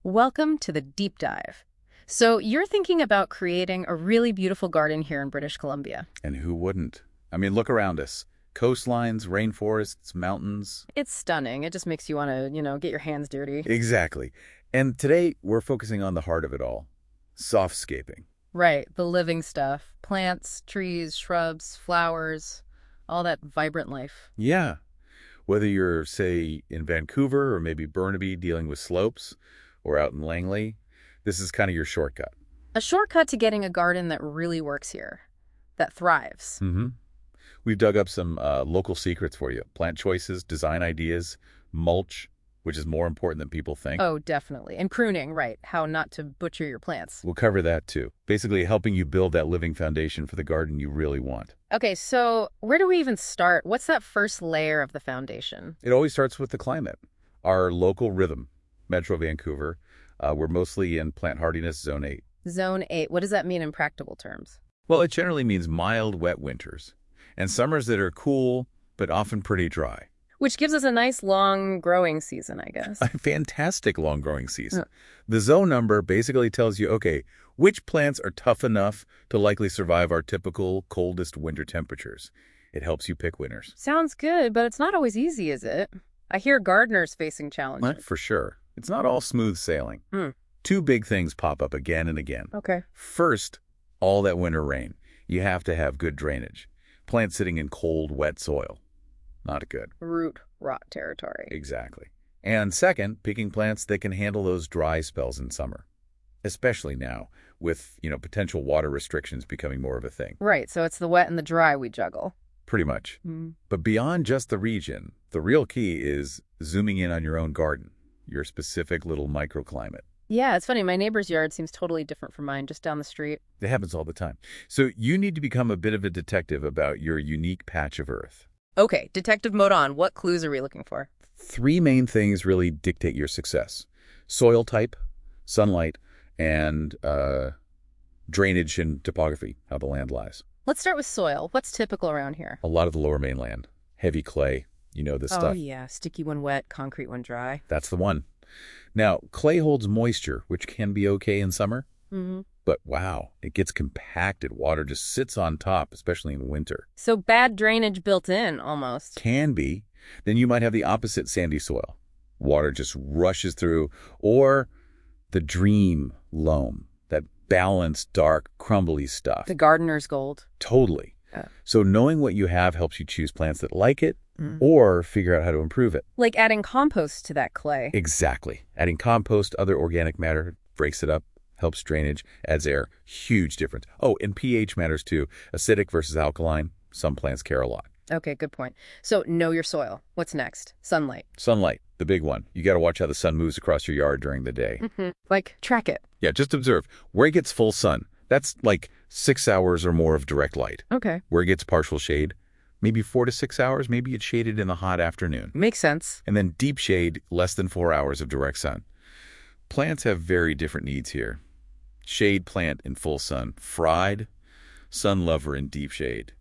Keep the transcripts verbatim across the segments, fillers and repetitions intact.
Welcome to the deep dive. So, you're thinking about creating a really beautiful garden here in British Columbia. And who wouldn't? I mean, look around us. Coastlines, rainforests, mountains. It's stunning. It just makes you want to, you know, get your hands dirty. Exactly. And today, we're focusing on the heart of it all. Softscaping. Right, the living stuff. Plants, trees, shrubs, flowers, all that vibrant life. Yeah. Whether you're, say, in Vancouver or maybe Burnaby dealing with slopes, or out in Langley, this is kind of your shortcut. A shortcut to getting a garden that really works here, that thrives. Mm-hmm. We've dug up some uh, local secrets for you. Plant choices, design ideas, mulch, which is more important than people think. Oh, definitely. And pruning, right, how not to butcher your plants. We'll cover that too. Basically helping you build that living foundation for the garden you really want. Okay, so where do we even start? What's that first layer of the foundation? It always starts with the climate. Our local rhythm, Metro Vancouver. Uh, we're mostly in plant hardiness zone eight. Zone eight, what does that mean in practical terms? Well, it generally means mild, wet winters and summers that are cool, but often pretty dry. Which gives us a nice long growing season, I guess. A fantastic long growing season. The zone number basically tells you, okay, which plants are tough enough to likely survive our typical coldest winter temperatures. It helps you pick winners. Sounds good, but it's not always easy, is it? I hear gardeners facing challenges. Well, for sure. It's not all smooth sailing. Hmm. Two big things pop up again and again. Okay. First, all that winter rain. You have to have good drainage. Plants sitting in cold, wet soil. Not good. Root rot territory. Exactly. And second, picking plants that can handle those dry spells in summer. Especially now, with, you know, potential water restrictions becoming more of a thing. Right, so it's the wet and the dry we juggle. Pretty much. Mm. But beyond just the region, the real key is zooming in on your own garden, your specific little microclimate. Yeah, it's funny. My neighbor's yard seems totally different from mine, just down the street. It happens all the time. So you need to become a bit of a detective about your unique patch of earth. Okay, detective mode on. What clues are we looking for? Three main things really dictate your success. Soil type, sunlight, and uh, drainage and topography, how the land lies. Let's start with soil. What's typical around here? A lot of the lower mainland, heavy clay, you know this Oh, stuff. yeah, sticky when wet, concrete when dry. That's the one. Now, clay holds moisture, which can be okay in summer. Mm-hmm. But wow, it gets compacted. Water just sits on top, especially in winter. So bad drainage built in, almost. Can be. Then you might have the opposite sandy soil. Water just rushes through. Or the dream loam, that balanced, dark, crumbly stuff. The gardener's gold. Totally. Yeah. So knowing what you have helps you choose plants that like it Mm. or figure out how to improve it. Like adding compost to that clay. Exactly. Adding compost, other organic matter, breaks it up, helps drainage, adds air. Huge difference. Oh, and pH matters too. Acidic versus alkaline. Some plants care a lot. Okay, good point. So know your soil. What's next? Sunlight. Sunlight, the big one. You got to watch how the sun moves across your yard during the day. Mm-hmm. Like, track it. Yeah, just observe. Where it gets full sun, that's like six hours or more of direct light. Okay. Where it gets partial shade, maybe four to six hours, maybe it's shaded in the hot afternoon. Makes sense. And then deep shade, less than four hours of direct sun. Plants have very different needs here. Shade plant in full sun, fried. Sun lover in deep shade,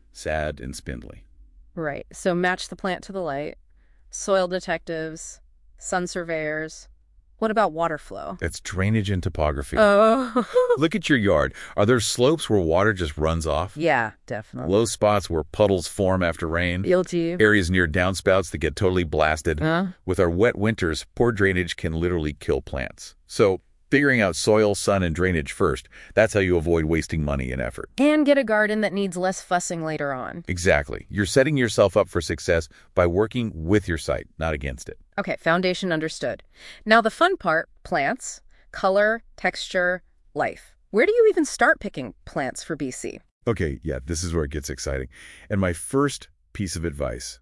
sad and spindly. Right. So match the plant to the light. Soil detectives, sun surveyors. What about water flow? That's drainage and topography. Oh. Look at your yard. Are there slopes where water just runs off? Yeah, definitely. Low spots where puddles form after rain? Guilty. Areas near downspouts that get totally blasted? Huh? With our wet winters, poor drainage can literally kill plants. So figuring out soil, sun, and drainage first, that's how you avoid wasting money and effort. And get a garden that needs less fussing later on. Exactly. You're setting yourself up for success by working with your site, not against it. Okay, foundation understood. Now the fun part, plants, color, texture, life. Where do you even start picking plants for B C? Okay, yeah, this is where it gets exciting. And my first piece of advice,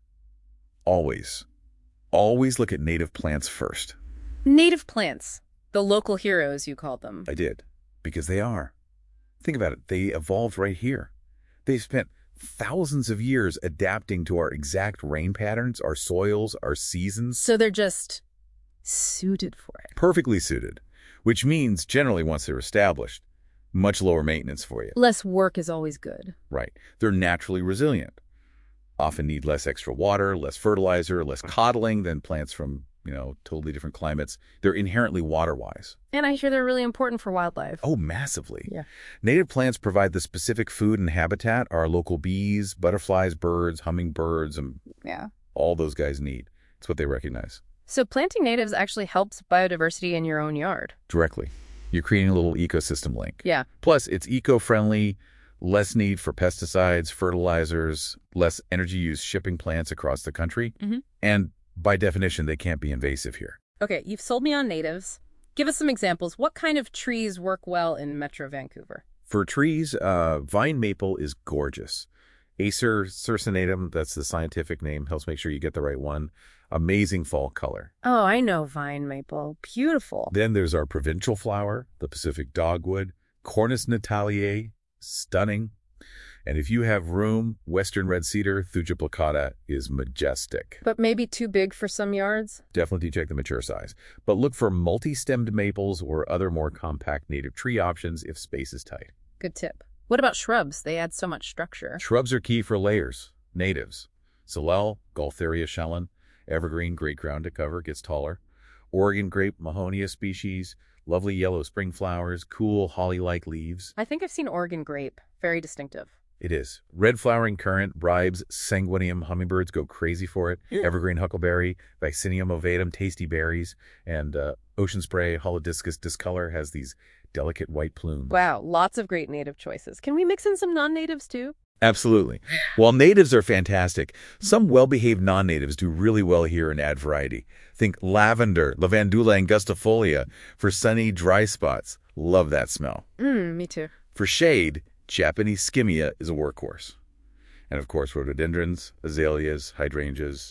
always, always look at native plants first. Native plants. The local heroes, you call them. I did, because they are. Think about it. They evolved right here. They spent thousands of years adapting to our exact rain patterns, our soils, our seasons. So they're just suited for it. Perfectly suited, which means generally once they're established, much lower maintenance for you. Less work is always good. Right. They're naturally resilient. Often need less extra water, less fertilizer, less coddling than plants from you know, totally different climates. They're inherently water-wise. And I hear they're really important for wildlife. Oh, massively. Yeah. Native plants provide the specific food and habitat our local bees, butterflies, birds, hummingbirds, and Yeah. all those guys need. It's what they recognize. So planting natives actually helps biodiversity in your own yard. Directly. You're creating a little ecosystem link. Yeah. Plus, it's eco-friendly, less need for pesticides, fertilizers, less energy use shipping plants across the country. Mhm. And by definition, they can't be invasive here. Okay, you've sold me on natives. Give us some examples. What kind of trees work well in Metro Vancouver? For trees, uh, vine maple is gorgeous. Acer circinatum, that's the scientific name, helps make sure you get the right one. Amazing fall color. Oh, I know vine maple. Beautiful. Then there's our provincial flower, the Pacific dogwood, Cornus nataliae, stunning. And if you have room, western red cedar, Thuja plicata, is majestic. But maybe too big for some yards? Definitely check the mature size. But look for multi-stemmed maples or other more compact native tree options if space is tight. Good tip. What about shrubs? They add so much structure. Shrubs are key for layers. Natives. Salal, Gaultheria shellen, evergreen, great ground to cover, gets taller. Oregon grape, Mahonia species, lovely yellow spring flowers, cool holly-like leaves. I think I've seen Oregon grape. Very distinctive. It is. Red flowering currant, bribes, sanguinium hummingbirds go crazy for it. Yeah. Evergreen huckleberry, Vaccinium ovatum, tasty berries, and uh, ocean spray, holodiscus discolor has these delicate white plumes. Wow, lots of great native choices. Can we mix in some non-natives too? Absolutely. While natives are fantastic, some well-behaved non-natives do really well here and add variety. Think lavender, Lavandula angustifolia for sunny, dry spots. Love that smell. Mmm, me too. For shade, Japanese skimmia is a workhorse. And of course, rhododendrons, azaleas, hydrangeas.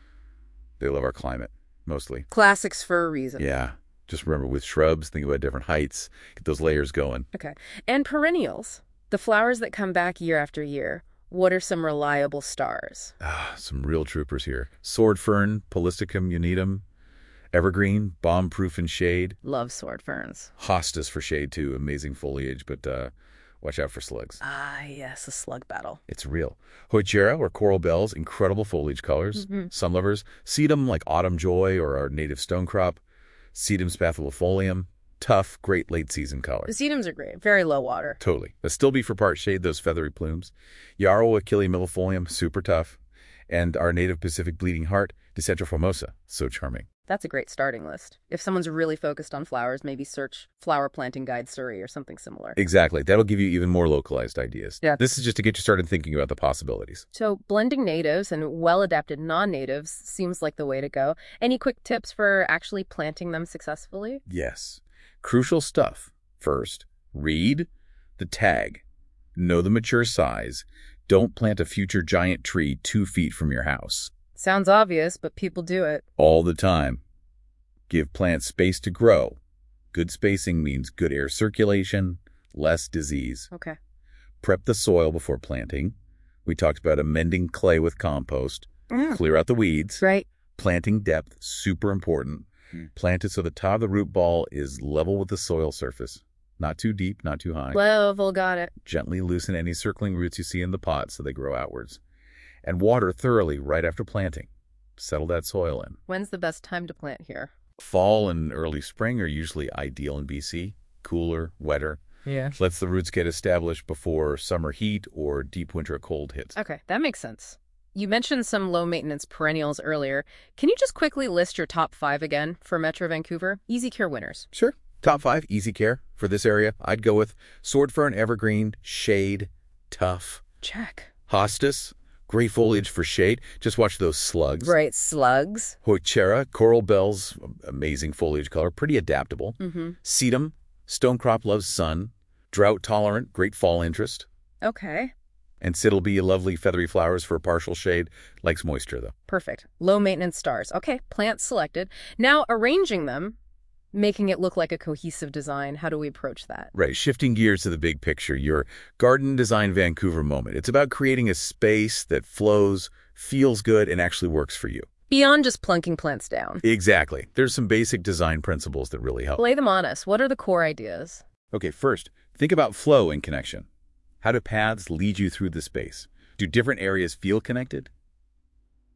They love our climate, mostly. Classics for a reason. Yeah. Just remember, with shrubs, think about different heights. Get those layers going. Okay. And perennials, the flowers that come back year after year. What are some reliable stars? Ah, some real troopers here. Sword fern, Polystichum unitum. Evergreen, bomb-proof in shade. Love sword ferns. Hostas for shade, too. Amazing foliage, but uh, watch out for slugs. Ah, yes, a slug battle. It's real. Hoichera, or coral bells, incredible foliage colors. Mm-hmm. Sunlovers. Sedum, like autumn joy or our native stonecrop. Sedum spathulifolium. Tough, great late-season color. The sedums are great. Very low water. Totally. But still be for part shade, those feathery plumes. Yarrow Achille millefolium, super tough. And our native Pacific bleeding heart, Dicentra formosa, so charming. That's a great starting list. If someone's really focused on flowers, maybe search Flower Planting Guide Surrey or something similar. Exactly. That'll give you even more localized ideas. Yeah. This is just to get you started thinking about the possibilities. So blending natives and well-adapted non-natives seems like the way to go. Any quick tips for actually planting them successfully? Yes. Crucial stuff. First, read the tag. Know the mature size. Don't plant a future giant tree two feet from your house. Sounds obvious, but people do it. All the time. Give plants space to grow. Good spacing means good air circulation, less disease. Okay. Prep the soil before planting. We talked about amending clay with compost. Mm. Clear out the weeds. Right. Planting depth, super important. Mm. Plant it so the top of the root ball is level with the soil surface. Not too deep, not too high. Level, got it. Gently loosen any circling roots you see in the pot so they grow outwards. And water thoroughly right after planting. Settle that soil in. When's the best time to plant here? Fall and early spring are usually ideal in B C. Cooler, wetter. Yeah. Lets the roots get established before summer heat or deep winter cold hits. Okay, that makes sense. You mentioned some low-maintenance perennials earlier. Can you just quickly list your top five again for Metro Vancouver? Easy care winners. Sure. Top five, easy care. For this area, I'd go with sword fern, evergreen, shade, tough. Check. Hostas, great foliage for shade. Just watch those slugs. Right, slugs. Hoichera, coral bells, amazing foliage color, pretty adaptable. Mm-hmm. Sedum, stonecrop loves sun. Drought tolerant, great fall interest. Okay. And Siddleby, lovely feathery flowers for partial shade. Likes moisture, though. Perfect. Low-maintenance stars. Okay, plants selected. Now, arranging them, making it look like a cohesive design. How do we approach that? Right. Shifting gears to the big picture, your Garden Design Vancouver moment. It's about creating a space that flows, feels good, and actually works for you. Beyond just plunking plants down. Exactly. There's some basic design principles that really help. Lay them on us. What are the core ideas? Okay, first, think about flow and connection. How do paths lead you through the space? Do different areas feel connected?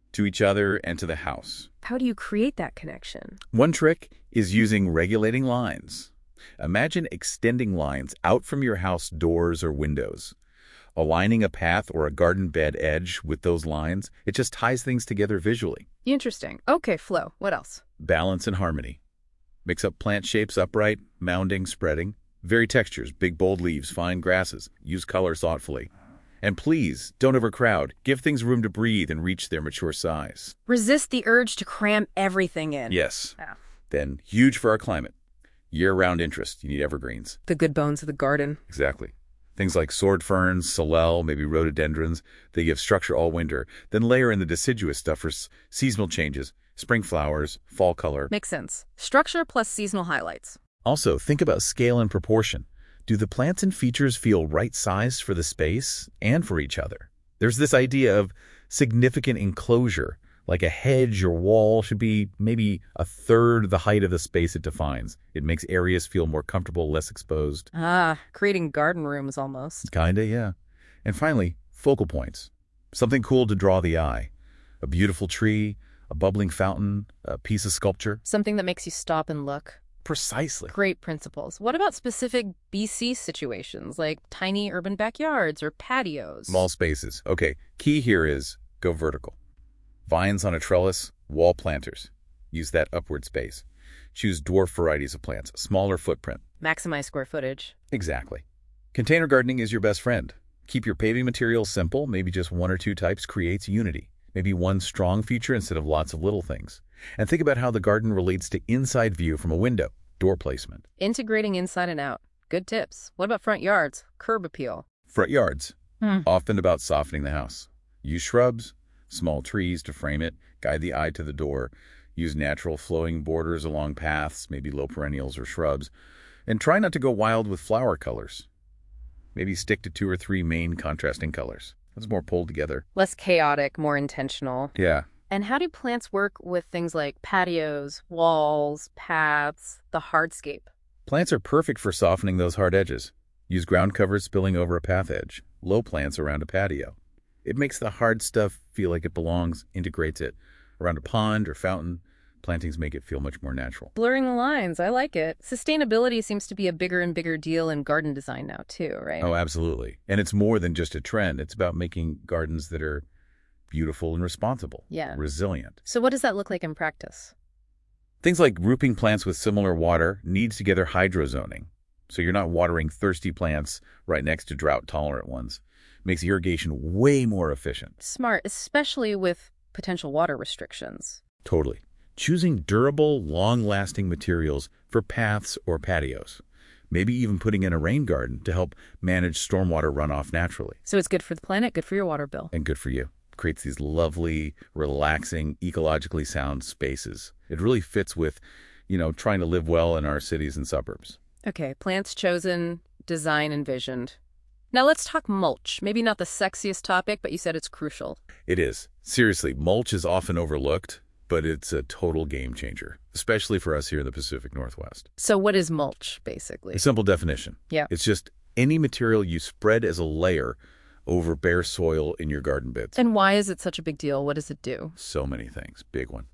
to each other and to the house. How do you create that connection? One trick is using regulating lines. Imagine extending lines out from your house doors or windows. Aligning a path or a garden bed edge with those lines, it just ties things together visually. Interesting. Okay, flow. What else? Balance and harmony. Mix up plant shapes upright, mounding, spreading. Vary textures, big bold leaves, fine grasses. Use color thoughtfully. And please, don't overcrowd. Give things room to breathe and reach their mature size. Resist the urge to cram everything in. Yes. Yeah. Then, huge for our climate. Year-round interest. You need evergreens. The good bones of the garden. Exactly. Things like sword ferns, salal, maybe rhododendrons. They give structure all winter. Then layer in the deciduous stuff for s- seasonal changes, spring flowers, fall color. Makes sense. Structure plus seasonal highlights. Also, think about scale and proportion. Do the plants and features feel right-sized for the space and for each other? There's this idea of significant enclosure, like a hedge or wall should be maybe a third the height of the space it defines. It makes areas feel more comfortable, less exposed. Ah, creating garden rooms almost. Kinda, yeah. And finally, focal points. Something cool to draw the eye. A beautiful tree, a bubbling fountain, a piece of sculpture. Something that makes you stop and look. Precisely. Great principles. What about specific B C situations, like tiny urban backyards or patios? Small spaces. Okay, key here is go vertical. Vines on a trellis, wall planters. Use that upward space. Choose dwarf varieties of plants, smaller footprint. Maximize square footage. Exactly. Container gardening is your best friend. Keep your paving materials simple, maybe just one or two types creates unity. Maybe one strong feature instead of lots of little things. And think about how the garden relates to inside view from a window, door placement. Integrating inside and out. Good tips. What about front yards? Curb appeal. Front yards, Hmm. often about softening the house. Use shrubs, small trees to frame it, guide the eye to the door. Use natural flowing borders along paths, maybe low perennials or shrubs. And try not to go wild with flower colors. Maybe stick to two or three main contrasting colors. That's more pulled together. Less chaotic, more intentional. Yeah. And how do plants work with things like patios, walls, paths, the hardscape? Plants are perfect for softening those hard edges. Use ground covers spilling over a path edge, low plants around a patio. It makes the hard stuff feel like it belongs, integrates it. Around a pond or fountain, plantings make it feel much more natural. Blurring the lines, I like it. Sustainability seems to be a bigger and bigger deal in garden design now too, right? Oh, absolutely. And it's more than just a trend. It's about making gardens that are beautiful and responsible. Yeah. Resilient. So what does that look like in practice? Things like grouping plants with similar water needs together hydrozoning. So you're not watering thirsty plants right next to drought-tolerant ones. Makes irrigation way more efficient. Smart, especially with potential water restrictions. Totally. Choosing durable, long-lasting materials for paths or patios. Maybe even putting in a rain garden to help manage stormwater runoff naturally. So it's good for the planet, good for your water bill. And good for you. Creates these lovely, relaxing, ecologically sound spaces. It really fits with, you know, trying to live well in our cities and suburbs. Okay, plants chosen, design envisioned. Now let's talk mulch. Maybe not the sexiest topic, but you said it's crucial. It is. Seriously, mulch is often overlooked, but it's a total game changer, especially for us here in the Pacific Northwest. So what is mulch, basically? A simple definition. Yeah. It's just any material you spread as a layer over bare soil in your garden beds. And why is it such a big deal? What does it do? So many things. Big one.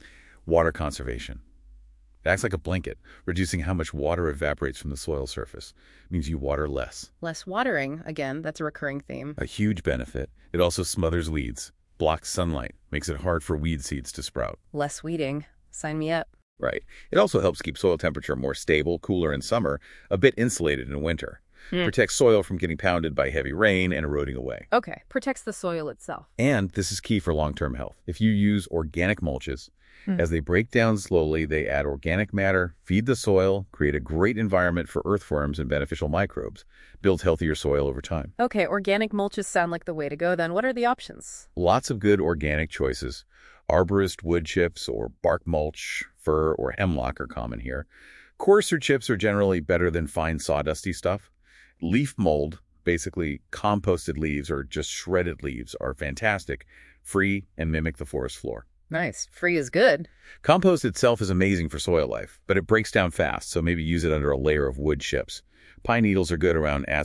Water conservation. It acts like a blanket, reducing how much water evaporates from the soil surface. It means you water less. Less watering, again, that's a recurring theme. A huge benefit. It also smothers weeds, blocks sunlight, makes it hard for weed seeds to sprout. Less weeding. Sign me up. Right. It also helps keep soil temperature more stable, cooler in summer, a bit insulated in winter. Hmm. Protects soil from getting pounded by heavy rain and eroding away. Okay, protects the soil itself. And this is key for long-term health. If you use organic mulches, Hmm. as they break down slowly, they add organic matter, feed the soil, create a great environment for earthworms and beneficial microbes, build healthier soil over time. Okay, organic mulches sound like the way to go then. What are the options? Lots of good organic choices. Arborist wood chips or bark mulch, fir or hemlock are common here. Coarser chips are generally better than fine sawdusty stuff. Leaf mold, basically composted leaves or just shredded leaves, are fantastic, free, and mimic the forest floor. Nice. Free is good. Compost itself is amazing for soil life, but it breaks down fast, so maybe use it under a layer of wood chips. Pine needles are good around acid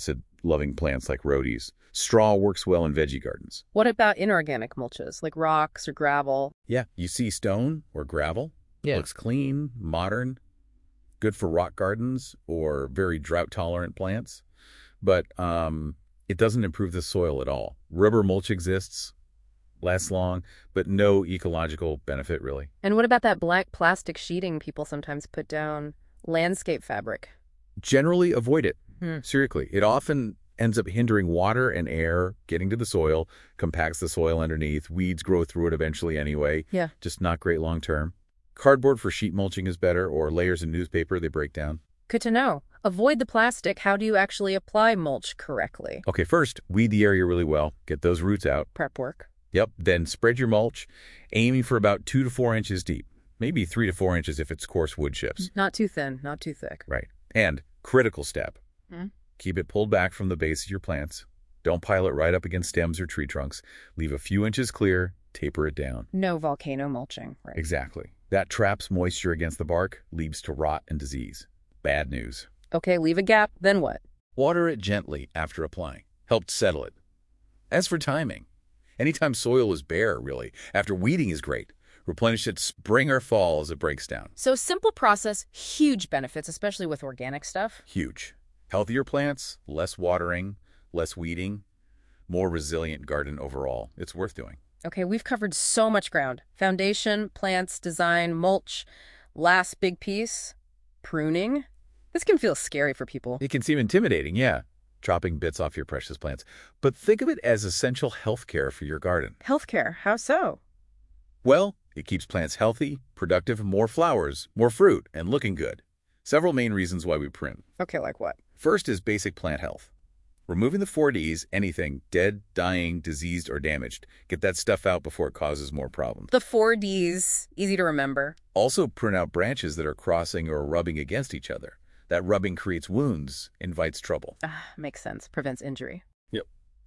loving plants like rhodies. Straw works well in veggie gardens. What about inorganic mulches, like rocks or gravel? Yeah, you see stone or gravel. Yeah. Looks clean, modern, good for rock gardens or very drought-tolerant plants. But um, it doesn't improve the soil at all. Rubber mulch exists, lasts long, but no ecological benefit, really. And what about that black plastic sheeting people sometimes put down? Landscape fabric. Generally avoid it. Hmm. Seriously, it often ends up hindering water and air getting to the soil, compacts the soil underneath. Weeds grow through it eventually anyway. Yeah. Just not great long term. Cardboard for sheet mulching is better, or layers of newspaper, they break down. Good to know. Avoid the plastic. How do you actually apply mulch correctly? Okay, first, weed the area really well. Get those roots out. Prep work. Yep, then spread your mulch, aiming for about two to four inches deep. Maybe three to four inches if it's coarse wood chips. Not too thin, not too thick. Right. And critical step. Hmm? Keep it pulled back from the base of your plants. Don't pile it right up against stems or tree trunks. Leave a few inches clear, taper it down. No volcano mulching, right? Exactly. That traps moisture against the bark, leads to rot and disease. Bad news. Okay, leave a gap, then what? Water it gently after applying. Help settle it. As for timing, anytime soil is bare, really, after weeding is great. Replenish it spring or fall as it breaks down. So simple process, huge benefits, especially with organic stuff. Huge. Healthier plants, less watering, less weeding, more resilient garden overall. It's worth doing. Okay, we've covered so much ground. Foundation, plants, design, mulch. Last big piece, pruning. This can feel scary for people. It can seem intimidating, yeah, chopping bits off your precious plants. But think of it as essential health care for your garden. Healthcare, how so? Well, it keeps plants healthy, productive, more flowers, more fruit, and looking good. Several main reasons why we prune. Okay, like what? First is basic plant health. Removing the four Ds, anything dead, dying, diseased, or damaged. Get that stuff out before it causes more problems. The four Ds, easy to remember. Also prune out branches that are crossing or rubbing against each other. That rubbing creates wounds, invites trouble. Ah, makes sense. Prevents injury. Yep.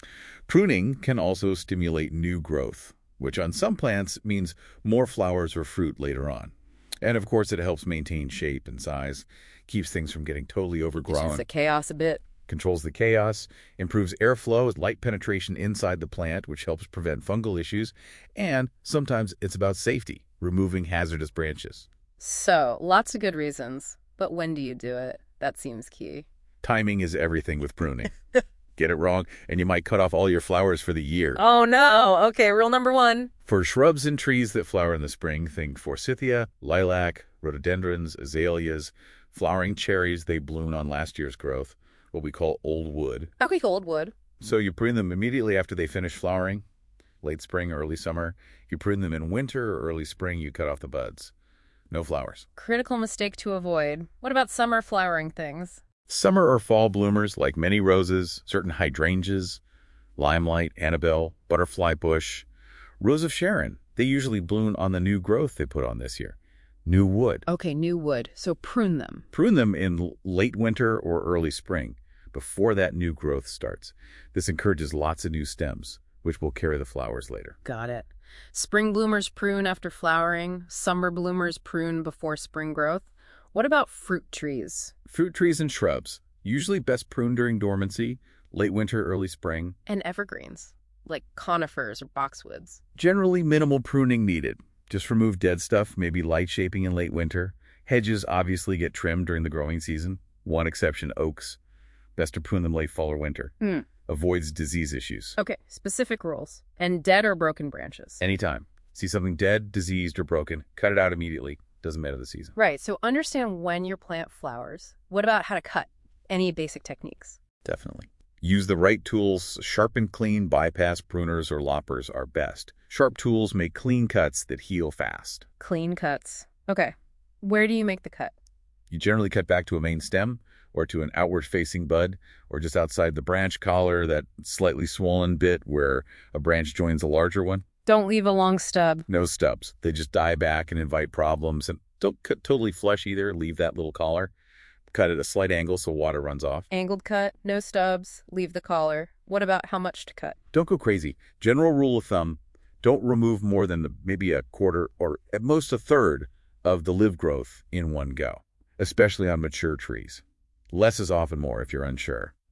Pruning can also stimulate new growth, which on some plants means more flowers or fruit later on. And of course, it helps maintain shape and size, keeps things from getting totally overgrown. It's the chaos a bit. Controls the chaos, improves airflow, light penetration inside the plant, which helps prevent fungal issues, and sometimes it's about safety, removing hazardous branches. So, lots of good reasons. But when do you do it? That seems key. Timing is everything with pruning. Get it wrong, and you might cut off all your flowers for the year. Oh no! Okay, rule number one. For shrubs and trees that flower in the spring, think forsythia, lilac, rhododendrons, azaleas, flowering cherries, they bloom on last year's growth, what we call old wood. Okay, old wood. So you prune them immediately after they finish flowering, late spring, early summer. You prune them in winter or early spring, you cut off the buds. No flowers. Critical mistake to avoid. What about summer flowering things? Summer or fall bloomers like many roses, certain hydrangeas, limelight, Annabelle, butterfly bush, rose of Sharon. They usually bloom on the new growth they put on this year. New wood. Okay, new wood. So prune them. Prune them in late winter or early spring, before that new growth starts. This encourages lots of new stems, which will carry the flowers later. Got it. Spring bloomers prune after flowering. Summer bloomers prune before spring growth. What about fruit trees? Fruit trees and shrubs, usually best pruned during dormancy, late winter, early spring. And evergreens, like conifers or boxwoods. Generally minimal pruning needed. Just remove dead stuff, maybe light shaping in late winter. Hedges obviously get trimmed during the growing season. One exception, oaks. Best to prune them late fall or winter. Hmm. Avoids disease issues. Okay, specific rules. And dead or broken branches. Anytime. See something dead, diseased, or broken, cut it out immediately. Doesn't matter the season. Right, so understand when your plant flowers. What about how to cut? Any basic techniques? Definitely. Use the right tools. Sharp and clean bypass pruners or loppers are best. Sharp tools make clean cuts that heal fast. Clean cuts. Okay, where do you make the cut? You generally cut back to a main stem or to an outward-facing bud, or just outside the branch collar, that slightly swollen bit where a branch joins a larger one. Don't leave a long stub. No stubs. They just die back and invite problems. And don't cut totally flush either. Leave that little collar. Cut at a slight angle so water runs off. Angled cut, no stubs, leave the collar. What about how much to cut? Don't go crazy. General rule of thumb, don't remove more than the, maybe a quarter or at most a third of the live growth in one go, especially on mature trees. Less is often more if you're unsure.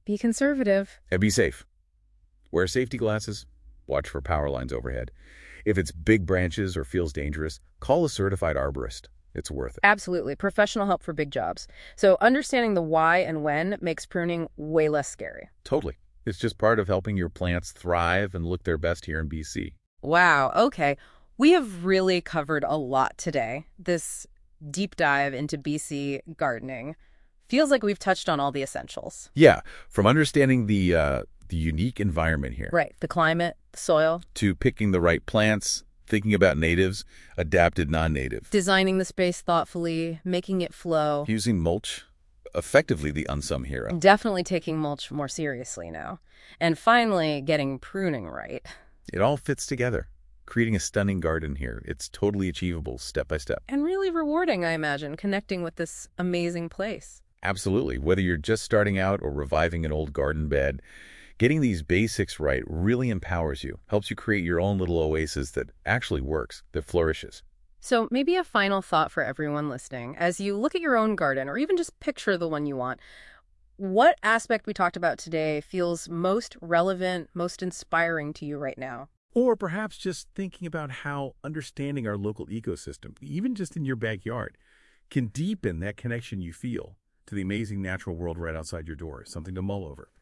Be conservative. And be safe. Wear safety glasses. Watch for power lines overhead. If it's big branches or feels dangerous, call a certified arborist. It's worth it. Absolutely. Professional help for big jobs. So understanding the why and when makes pruning way less scary. Totally. It's just part of helping your plants thrive and look their best here in B C. Wow. Okay. We have really covered a lot today. This deep dive into B C gardening feels like we've touched on all the essentials. Yeah, from understanding the uh, the unique environment here, Right. The climate, the soil, to picking the right plants, thinking about natives, adapted non-native, designing the space thoughtfully, making it flow. using mulch, effectively the unsung hero. Definitely taking mulch more seriously now. And finally, getting pruning right. It all fits together, creating a stunning garden here. It's totally achievable step by step. And really rewarding, I imagine, connecting with this amazing place. Absolutely. Whether you're just starting out or reviving an old garden bed, getting these basics right really empowers you, helps you create your own little oasis that actually works, that flourishes. So maybe a final thought for everyone listening. As you look at your own garden, or even just picture the one you want, what aspect we talked about today feels most relevant, most inspiring to you right now? Or perhaps just thinking about how understanding our local ecosystem, even just in your backyard, can deepen that connection you feel to the amazing natural world right outside your door. Something to mull over.